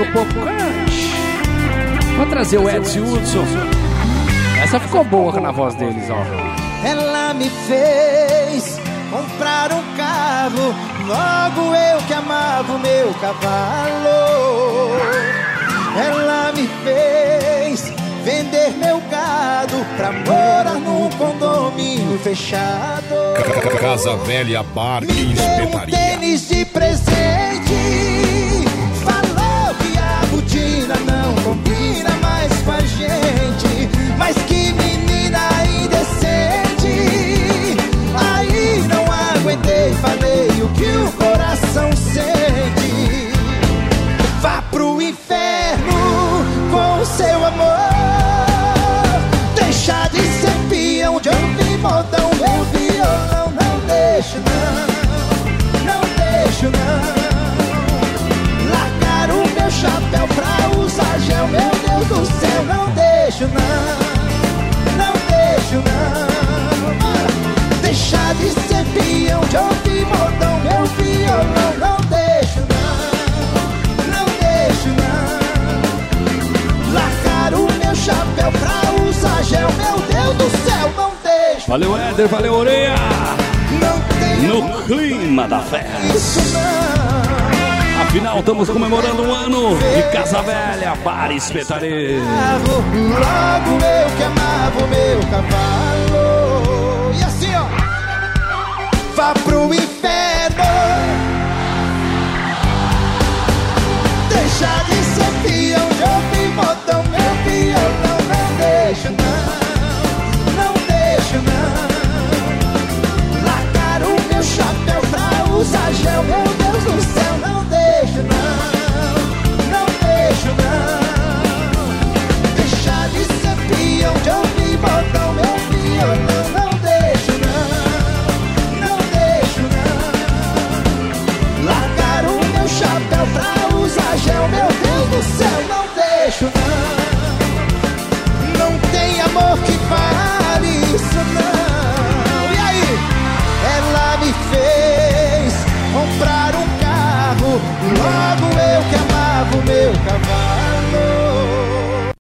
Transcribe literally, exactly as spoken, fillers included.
que o povo cante. Vou trazer o Edson Hudson. Essa ficou boa na voz deles, ó. Ela me fez comprar um carro, logo eu que amava o meu cavalo. Ela me fez vender meu gado pra morar num condomínio fechado. Casa Velha Bar e Me deu um Espetaria. tênis de presente, falou que a botina não combina mais com a gente. Mas que menina indecente, aí não aguentei, falei o que o coração sente. Vá pro inferno com o seu amor, deixa de ser peão de ouvir modão, meu violão. Não deixo não, não deixo não, largar o meu chapéu pra usar gel, meu Deus do céu. Não deixo não, não deixo não, deixar de ser peão de ouvir modão, meu violão. Não deixo não, não deixo não, largar o meu chapéu pra usar gel, meu Deus do céu. Não deixo. Valeu, Éder, valeu, Orelha. No clima da festa. Isso não. Afinal, estamos comemorando um ano de Casa Velha Bar e Espetaria. Logo eu que amava o meu cavalo. E assim, ó, vá pro inferno